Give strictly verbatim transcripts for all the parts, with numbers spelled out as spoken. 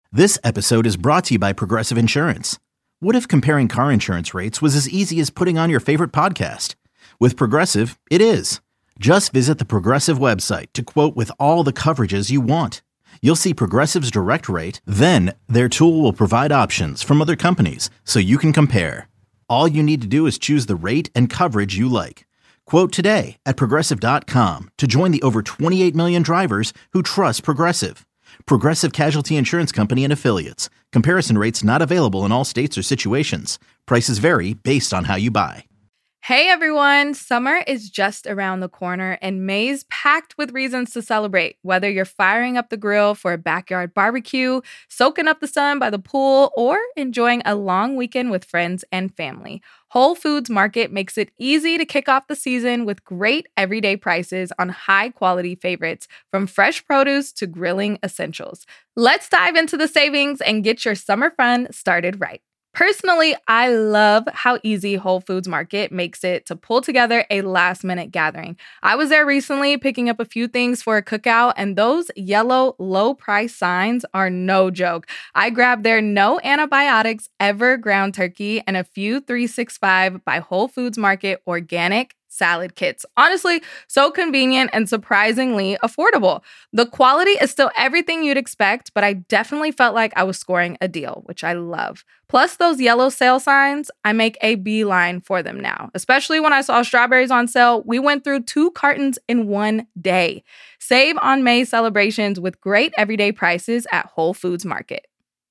This episode is brought to you by Progressive Insurance. What if comparing car insurance rates was as easy as putting on your favorite podcast? With Progressive, it is. Just visit the Progressive website to quote with all the coverages you want. You'll see Progressive's direct rate, then their tool will provide options from other companies so you can compare. All you need to do is choose the rate and coverage you like. Quote today at progressive dot com to join the over twenty-eight million drivers who trust Progressive. Progressive Casualty Insurance Company and Affiliates. Comparison rates not available in all states or situations. Prices vary based on how you buy. Hey everyone, summer is just around the corner and May's packed with reasons to celebrate. Whether you're firing up the grill for a backyard barbecue, soaking up the sun by the pool, or enjoying a long weekend with friends and family, Whole Foods Market makes it easy to kick off the season with great everyday prices on high-quality favorites, from fresh produce to grilling essentials. Let's dive into the savings and get your summer fun started right. Personally, I love how easy Whole Foods Market makes it to pull together a last-minute gathering. I was there recently picking up a few things for a cookout, and those yellow low-price signs are no joke. I grabbed their no antibiotics ever ground turkey and a few three sixty-five by Whole Foods Market organic salad kits. Honestly, so convenient and surprisingly affordable. The quality is still everything you'd expect, but I definitely felt like I was scoring a deal, which I love. Plus those yellow sale signs, I make a beeline for them now. Especially when I saw strawberries on sale, we went through two cartons in one day. Save on May celebrations with great everyday prices at Whole Foods Market.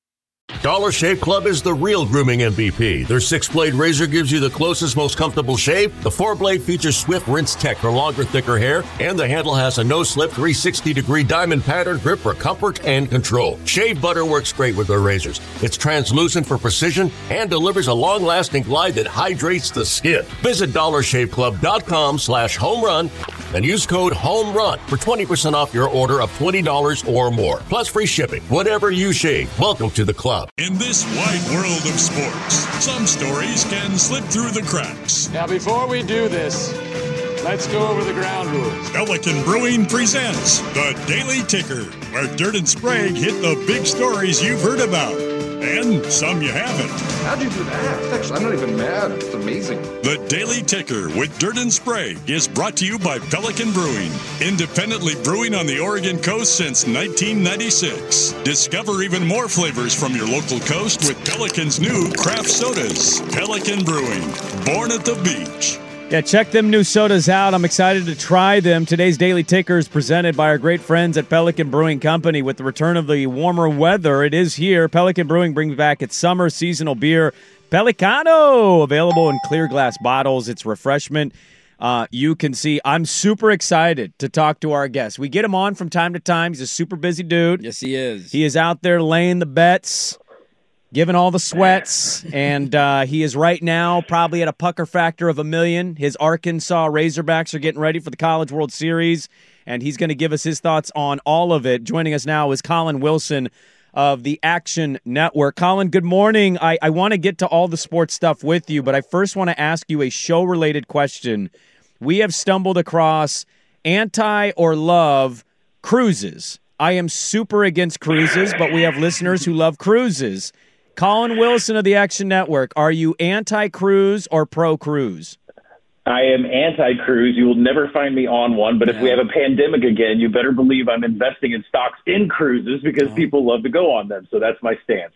Dollar Shave Club is the real grooming M V P. Their six-blade razor gives you the closest, most comfortable shave. The four-blade features Swift Rinse Tech for longer, thicker hair. And the handle has a no-slip three hundred sixty degree diamond pattern grip for comfort and control. Shave butter works great with their razors. It's translucent for precision and delivers a long-lasting glide that hydrates the skin. Visit dollar shave club dot com slash home run and use code HOMERUN for twenty percent off your order of twenty dollars or more. Plus free shipping. Whatever you shave, welcome to the club. In this wide world of sports, some stories can slip through the cracks. Now, before we do this, let's go over the ground rules. Pelican Brewing presents The Daily Ticker, where Dirt and Sprague hit the big stories you've heard about, and some you haven't. How'd you do that? Actually, I'm not even mad. It's amazing. The Daily Ticker with Dirt and Sprague is brought to you by Pelican Brewing, independently brewing on the Oregon coast since nineteen ninety-six. Discover even more flavors from your local coast with Pelican's new craft sodas. Pelican Brewing, born at the beach. Yeah, check them new sodas out. I'm excited to try them. Today's Daily Ticker is presented by our great friends at Pelican Brewing Company. With the return of the warmer weather, it is here. Pelican Brewing brings back its summer seasonal beer, Pelicano, available in clear glass bottles. It's refreshment. Uh, you can see I'm super excited to talk to our guest. We get him on from time to time. He's a super busy dude. Yes, he is. He is out there laying the bets, giving all the sweats, and uh, he is right now probably at a pucker factor of a million. His Arkansas Razorbacks are getting ready for the College World Series, and he's going to give us his thoughts on all of it. Joining us now is Colin Wilson of the Action Network. Colin, good morning. I, I want to get to all the sports stuff with you, but I first want to ask you a show-related question. We have stumbled across anti or love cruises. I am super against cruises, but we have listeners who love cruises. Colin Wilson of the Action Network, are you anti-cruise or pro-cruise? I am anti-cruise. You will never find me on one, but yeah. If we have a pandemic again, you better believe I'm investing in stocks in cruises because oh. people love to go on them. So that's my stance.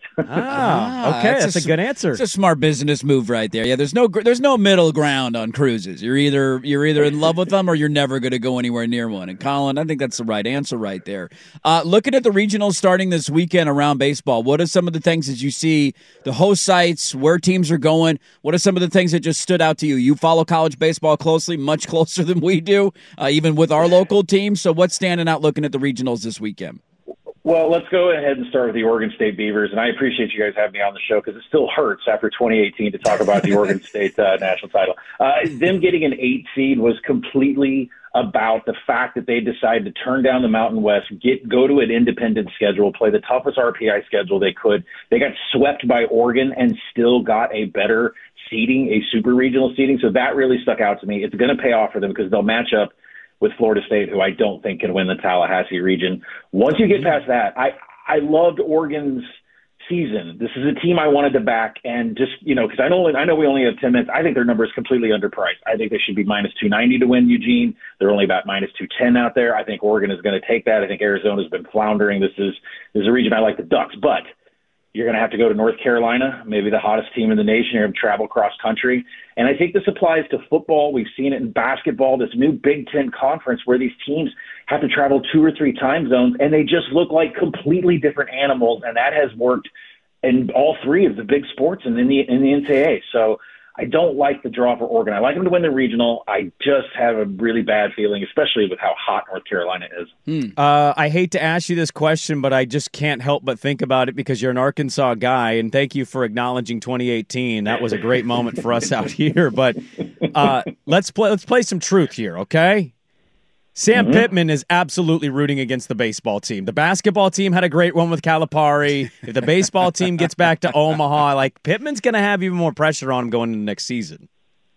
Ah, okay, that's, that's a, a good answer. It's a smart business move right there. Yeah, there's no there's no middle ground on cruises. You're either you're either in love with them or you're never going to go anywhere near one. And Colin, I think that's the right answer right there. Uh, looking at the regionals starting this weekend around baseball, what are some of the things that you see, the host sites, where teams are going? What are some of the things that just stood out to you? You follow college baseball closely, much closer than we do, uh, even with our local team. So what's standing out looking at the regionals this weekend? Well, let's go ahead and start with the Oregon State Beavers, and I appreciate you guys having me on the show because it still hurts after twenty eighteen to talk about the Oregon State uh, national title. Uh, them getting an eight seed was completely about the fact that they decided to turn down the Mountain West, get go to an independent schedule, play the toughest R P I schedule they could. They got swept by Oregon and still got a better seeding, a super regional seeding. So that really stuck out to me. It's going to pay off for them because they'll match up with Florida State, who I don't think can win the Tallahassee region. Once you get past that, I I loved Oregon's season. This is a team I wanted to back, and just, you know, because I know I know we only have ten minutes. I think their number is completely underpriced. I think they should be minus two ninety to win Eugene. They're only about minus two ten out there. I think Oregon is going to take that. I think Arizona's been floundering. This is this is a region I like the Ducks, but you're going to have to go to North Carolina, maybe the hottest team in the nation. You're going to travel cross country. And I think this applies to football. We've seen it in basketball, this new Big Ten conference where these teams have to travel two or three time zones, and they just look like completely different animals. And that has worked in all three of the big sports and in the, in the N C double A. So I don't like the draw for Oregon. I like them to win the regional. I just have a really bad feeling, especially with how hot North Carolina is. Hmm. Uh, I hate to ask you this question, but I just can't help but think about it because you're an Arkansas guy, and thank you for acknowledging twenty eighteen. That was a great moment for us out here. But uh, let's play. Let's play some truth here, okay? Sam mm-hmm. Pittman is absolutely rooting against the baseball team. The basketball team had a great one with Calipari. If the baseball team gets back to Omaha, like Pittman's going to have even more pressure on him going into next season.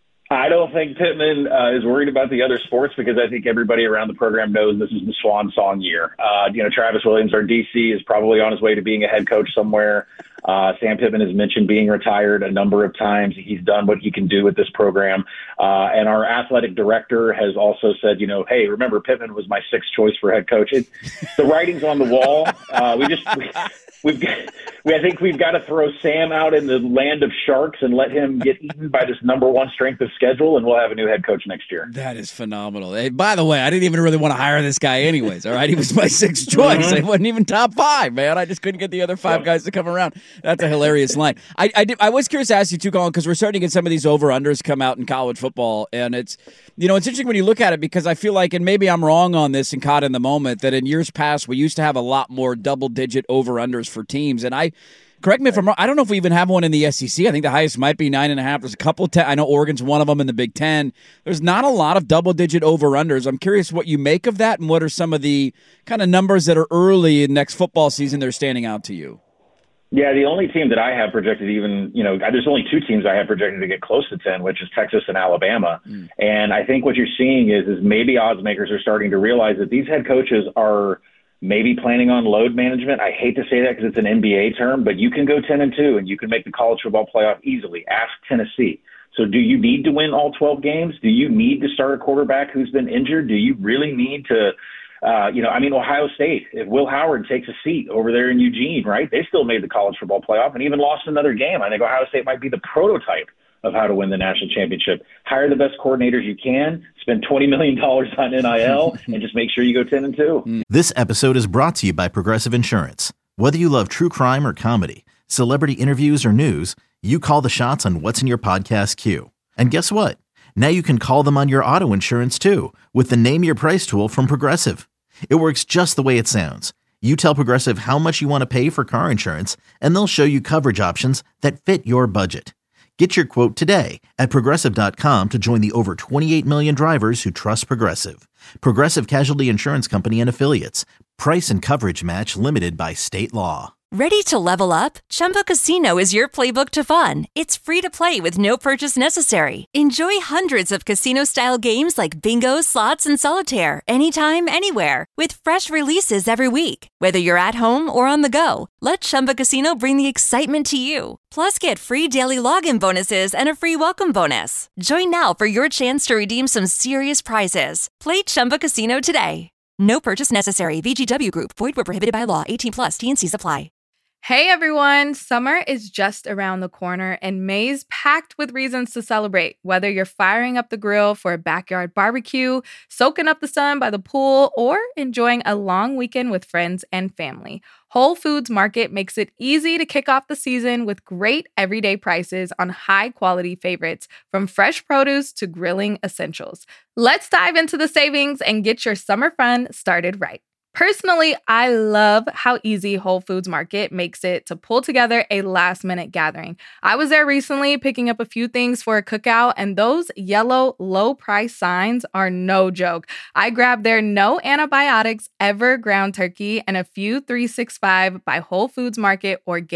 I don't think Pittman uh, is worried about the other sports because I think everybody around the program knows this is the swan song year. Uh, you know, Travis Williams, our D C, is probably on his way to being a head coach somewhere. Uh, Sam Pittman has mentioned being retired a number of times. He's done what he can do with this program. Uh, and our athletic director has also said, you know, hey, remember Pittman was my sixth choice for head coach. It, the writing's on the wall. Uh, we just, we, we've got, we, I think we've got to throw Sam out in the land of sharks and let him get eaten by this number one strength of schedule, and we'll have a new head coach next year. That is phenomenal. Hey, by the way, I didn't even really want to hire this guy anyways, all right? He was my sixth choice. Mm-hmm. He wasn't even top five, man. I just couldn't get the other five guys to come around. That's a hilarious line. I I, did, I was curious to ask you too, Colin, because we're starting to get some of these over-unders come out in college football, and it's, you know, it's interesting when you look at it because I feel like, and maybe I'm wrong on this and caught in the moment, that in years past we used to have a lot more double-digit over-unders for teams, and I, correct me if I'm wrong, I don't know if we even have one in the S E C. I think the highest might be nine and a half. There's a couple, ten, I know Oregon's one of them in the Big Ten. There's not a lot of double-digit over-unders. I'm curious what you make of that and what are some of the kind of numbers that are early in next football season that are standing out to you. Yeah, the only team that I have projected even, you know, there's only two teams I have projected to get close to ten, which is Texas and Alabama. Mm. And I think what you're seeing is, is maybe odds makers are starting to realize that these head coaches are maybe planning on load management. I hate to say that because it's an N B A term, but you can go ten and two and you can make the college football playoff easily. Ask Tennessee. So do you need to win all twelve games? Do you need to start a quarterback who's been injured? Do you really need to Uh, you know, I mean, Ohio State, if Will Howard takes a seat over there in Eugene, right, they still made the college football playoff and even lost another game. I think Ohio State might be the prototype of how to win the national championship. Hire the best coordinators you can, spend twenty million dollars on N I L, and just make sure you go ten and two. This episode is brought to you by Progressive Insurance. Whether you love true crime or comedy, celebrity interviews or news, you call the shots on what's in your podcast queue. And guess what? Now you can call them on your auto insurance too with the Name Your Price tool from Progressive. It works just the way it sounds. You tell Progressive how much you want to pay for car insurance, and they'll show you coverage options that fit your budget. Get your quote today at Progressive dot com to join the over twenty-eight million drivers who trust Progressive. Progressive Casualty Insurance Company and Affiliates. Price and coverage match limited by state law. Ready to level up? Chumba Casino is your playbook to fun. It's free to play with no purchase necessary. Enjoy hundreds of casino-style games like bingo, slots, and solitaire anytime, anywhere with fresh releases every week. Whether you're at home or on the go, let Chumba Casino bring the excitement to you. Plus, get free daily login bonuses and a free welcome bonus. Join now for your chance to redeem some serious prizes. Play Chumba Casino today. No purchase necessary. V G W Group. Void where prohibited by law. eighteen plus. T and C's apply. Hey everyone, summer is just around the corner and May's packed with reasons to celebrate. Whether you're firing up the grill for a backyard barbecue, soaking up the sun by the pool, or enjoying a long weekend with friends and family, Whole Foods Market makes it easy to kick off the season with great everyday prices on high-quality favorites, from fresh produce to grilling essentials. Let's dive into the savings and get your summer fun started right. Personally, I love how easy Whole Foods Market makes it to pull together a last-minute gathering. I was there recently picking up a few things for a cookout, and those yellow low-price signs are no joke. I grabbed their no antibiotics ever ground turkey and a few three sixty-five by Whole Foods Market organic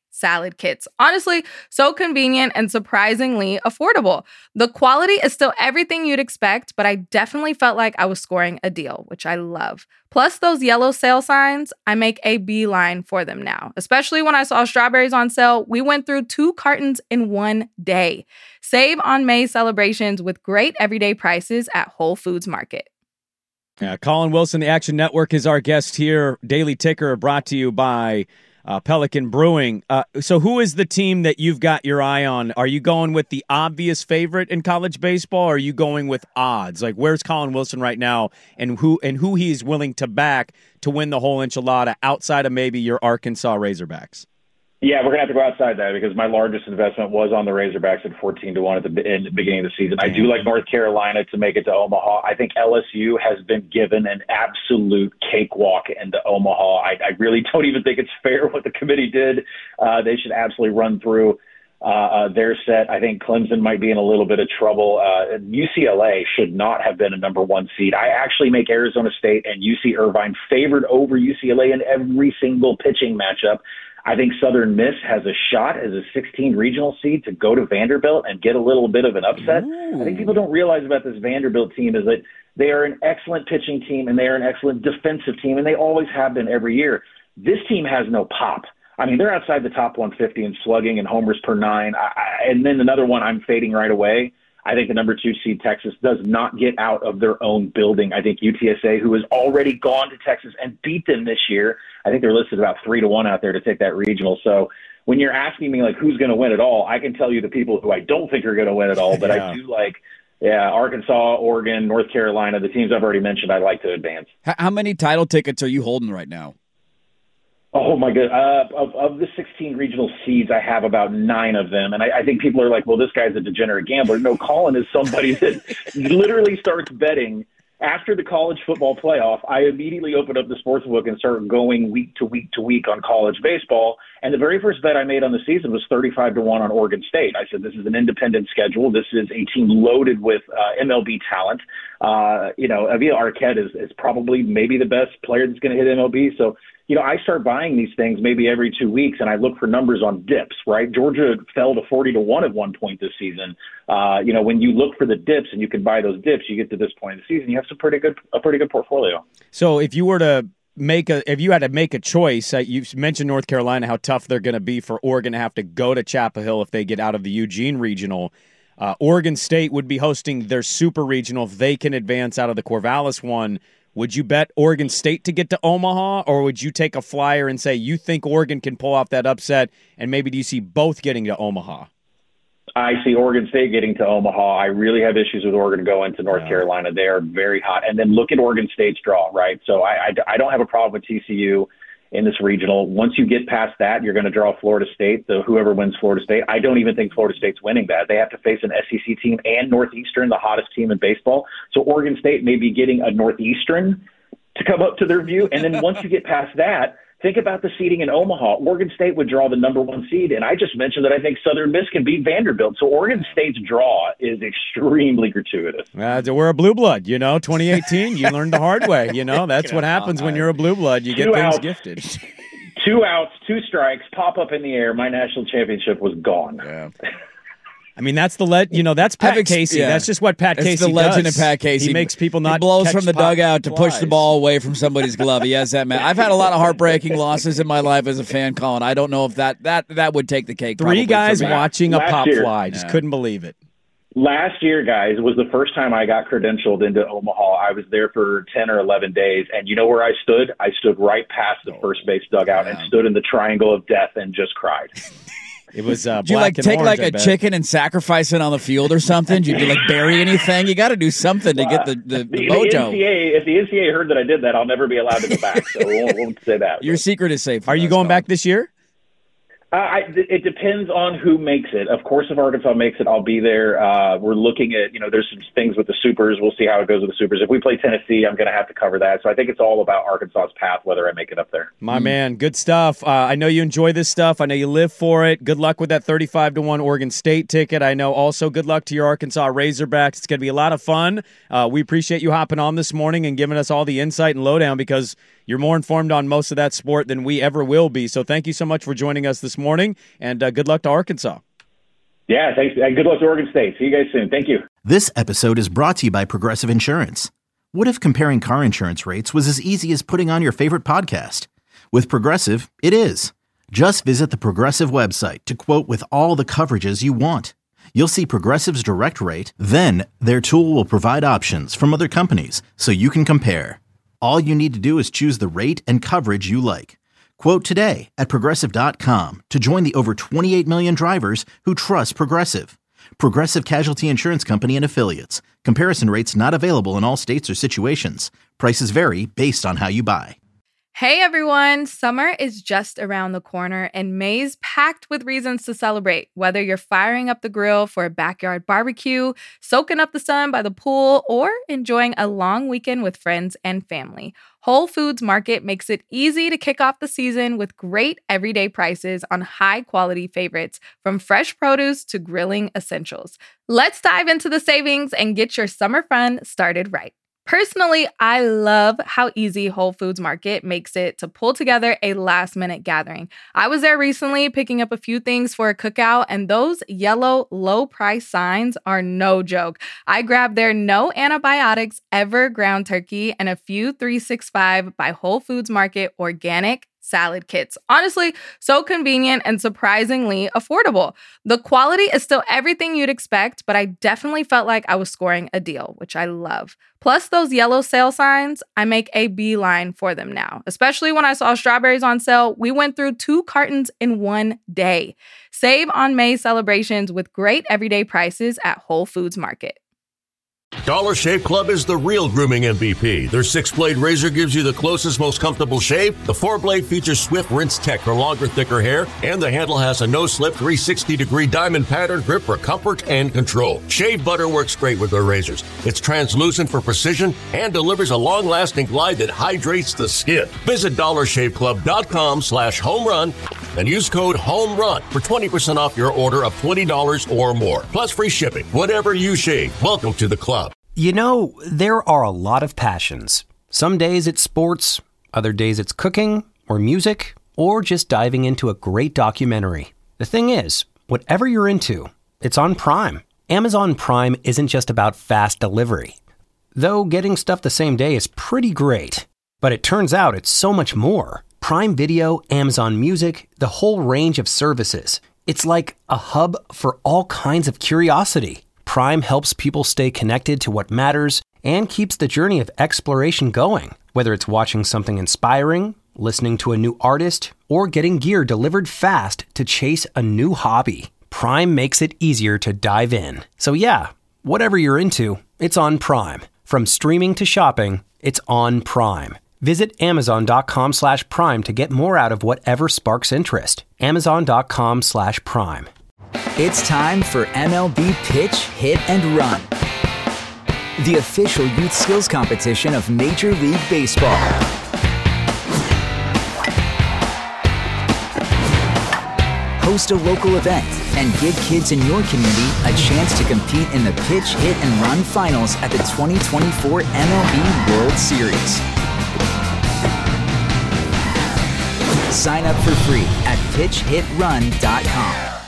salad kits. Honestly, so convenient and surprisingly affordable. The quality is still everything you'd expect, but I definitely felt like I was scoring a deal, which I love. Plus those yellow sale signs, I make a beeline for them now. Especially when I saw strawberries on sale, we went through two cartons in one day. Save on May's celebrations with great everyday prices at Whole Foods Market. Yeah, Colin Wilson, the Action Network, is our guest here. Daily Ticker brought to you by uh, Pelican Brewing. Uh, so who is the team that you've got your eye on? Are you going with the obvious favorite in college baseball, or are you going with odds? Like, where's Colin Wilson right now, and who and who he is willing to back to win the whole enchilada outside of maybe your Arkansas Razorbacks? Yeah, we're going to have to go outside that because my largest investment was on the Razorbacks at fourteen to one at the, in the beginning of the season. I do like North Carolina to make it to Omaha. I think L S U has been given an absolute cakewalk into Omaha. I, I really don't even think it's fair what the committee did. Uh, they should absolutely run through uh, uh, their set. I think Clemson might be in a little bit of trouble. Uh, U C L A should not have been a number one seed. I actually make Arizona State and U C Irvine favored over U C L A in every single pitching matchup. I think Southern Miss has a shot as a sixteen regional seed to go to Vanderbilt and get a little bit of an upset. Ooh. I think people don't realize about this Vanderbilt team is that they are an excellent pitching team and they are an excellent defensive team, and they always have been every year. This team has no pop. I mean, they're outside the top one fifty in slugging and homers per nine. I, I, and then another one I'm fading right away. I think the number two seed Texas does not get out of their own building. I think U T S A, who has already gone to Texas and beat them this year, I think they're listed about three to one out there to take that regional. So when you're asking me like who's going to win it all, I can tell you the people who I don't think are going to win it all, but yeah. I do like, yeah, Arkansas, Oregon, North Carolina, the teams I've already mentioned. I like to advance. How many title tickets are you holding right now? Oh, my God. Uh, of, of the sixteen regional seeds, I have about nine of them. And I, I think people are like, well, this guy's a degenerate gambler. No, Colin is somebody that literally starts betting. After the college football playoff, I immediately opened up the sports book and started going week to week to week on college baseball. And the very first bet I made on the season was thirty-five to one on Oregon State. I said, this is an independent schedule. This is a team loaded with uh, M L B talent. Uh, you know, Avila Arquette is, is probably maybe the best player that's going to hit M L B. So, you know, I start buying these things maybe every two weeks, and I look for numbers on dips, right? Georgia fell to forty to one at one point this season. Uh, you know, when you look for the dips and you can buy those dips, you get to this point in the season, you have some pretty good, a pretty good portfolio. So if you were to make a, if you had to make a choice, uh, you mentioned North Carolina, how tough they're going to be for Oregon to have to go to Chapel Hill if they get out of the Eugene regional. Uh, Oregon State would be hosting their super regional if they can advance out of the Corvallis one. Would you bet Oregon State to get to Omaha, or would you take a flyer and say you think Oregon can pull off that upset, and maybe do you see both getting to Omaha? I see Oregon State getting to Omaha. I really have issues with Oregon going to North Yeah. Carolina. They are very hot. And then look at Oregon State's draw, right? So I, I, I don't have a problem with T C U in this regional. Once you get past that, you're going to draw Florida State, so whoever wins Florida State. I don't even think Florida State's winning that. They have to face an S E C team and Northeastern, the hottest team in baseball. So Oregon State may be getting a Northeastern to come up to their view. And then once you get past that, think about the seeding in Omaha. Oregon State would draw the number one seed, and I just mentioned that I think Southern Miss can beat Vanderbilt. So Oregon State's draw is extremely gratuitous. Uh, we're a blue blood, you know. twenty eighteen, you learned the hard way. You know, that's what happens when you're a blue blood. You Two get things outs. gifted. Two outs, two strikes, pop up in the air. My national championship was gone. Yeah. I mean, that's the le- you know, that's Pat I've ex- Casey. yeah. That's just what Pat It's Casey the legend does. of Pat Casey. He makes people not He blows catch from the pop dugout to push the flies. ball away from somebody's glove. He has that man. I've had a lot of heartbreaking losses in my life as a fan, Colin. I don't know if that that that would take the cake. Three probably guys for me. watching a Last pop year. fly. Just Yeah. couldn't believe it. Last year, guys, was the first time I got credentialed into Omaha. I was there for ten or eleven days, and you know where I stood? I stood right past the first base dugout and stood in the triangle of death and just cried. It was uh, Do you black like and take orange, like I a bet. chicken and sacrifice it on the field or something? Do you like bury anything? You got to do something to get the the, the, The, the mojo. N C A A, if the N C A A heard that I did that, I'll never be allowed to go back. So we won't, won't say that. Your secret is safe. Are you going back this year? Uh, I, it depends on who makes it. Of course, if Arkansas makes it, I'll be there. Uh, we're looking at, you know, there's some things with the Supers. We'll see how it goes with the Supers. If we play Tennessee, I'm going to have to cover that. So I think it's all about Arkansas's path, whether I make it up there. My man, good stuff. Uh, I know you enjoy this stuff. I know you live for it. Good luck with that thirty-five to one Oregon State ticket. I know also good luck to your Arkansas Razorbacks. It's going to be a lot of fun. Uh, we appreciate you hopping on this morning and giving us all the insight and lowdown because you're more informed on most of that sport than we ever will be. So thank you so much for joining us this morning. morning, and uh, good luck to Arkansas. Yeah, thanks. And good luck to Oregon State. See you guys soon. Thank you. This episode is brought to you by Progressive Insurance. What if comparing car insurance rates was as easy as putting on your favorite podcast? With Progressive, it is. Just visit the Progressive website to quote with all the coverages you want. You'll see Progressive's direct rate, then their tool will provide options from other companies so you can compare. All you need to do is choose the rate and coverage you like. Quote today at Progressive dot com to join the over twenty-eight million drivers who trust Progressive. Progressive Casualty Insurance Company and Affiliates. Comparison rates not available in all states or situations. Prices vary based on how you buy. Hey everyone, summer is just around the corner and May's packed with reasons to celebrate. Whether you're firing up the grill for a backyard barbecue, soaking up the sun by the pool, or enjoying a long weekend with friends and family, Whole Foods Market makes it easy to kick off the season with great everyday prices on high-quality favorites, from fresh produce to grilling essentials. Let's dive into the savings and get your summer fun started right. Personally, I love how easy Whole Foods Market makes it to pull together a last-minute gathering. I was there recently picking up a few things for a cookout, and those yellow low-price signs are no joke. I grabbed their no antibiotics ever ground turkey and a few three sixty-five by Whole Foods Market organic salad kits. Honestly, so convenient and surprisingly affordable. The quality is still everything you'd expect, but I definitely felt like I was scoring a deal, which I love. Plus those yellow sale signs, I make a beeline for them now. Especially when I saw strawberries on sale, we went through two cartons in one day. Save on May celebrations with great everyday prices at Whole Foods Market. Dollar Shave Club is the real grooming M V P. Their six-blade razor gives you the closest, most comfortable shave. The four-blade features Swift Rinse Tech for longer, thicker hair, and the handle has a no-slip three sixty degree diamond pattern grip for comfort and control. Shave butter works great with their razors. It's translucent for precision and delivers a long-lasting glide that hydrates the skin. Visit dollar shave club dot com slash home run and use code HOMERUN for twenty percent off your order of twenty dollars or more, plus free shipping. Whatever you shave, welcome to the club. You know, there are a lot of passions. Some days it's sports, other days it's cooking, or music, or just diving into a great documentary. The thing is, whatever you're into, it's on Prime. Amazon Prime isn't just about fast delivery. Though getting stuff the same day is pretty great. But it turns out it's so much more. Prime Video, Amazon Music, the whole range of services. It's like a hub for all kinds of curiosity. Prime helps people stay connected to what matters and keeps the journey of exploration going. Whether it's watching something inspiring, listening to a new artist, or getting gear delivered fast to chase a new hobby, Prime makes it easier to dive in. So yeah, whatever you're into, it's on Prime. From streaming to shopping, it's on Prime. Visit amazon.com slash prime to get more out of whatever sparks interest. Amazon.com slash prime. It's time for M L B Pitch, Hit, and Run, the official youth skills competition of Major League Baseball. Host a local event and give kids in your community a chance to compete in the Pitch, Hit, and Run finals at the twenty twenty-four M L B World Series. Sign up for free at pitch hit run dot com.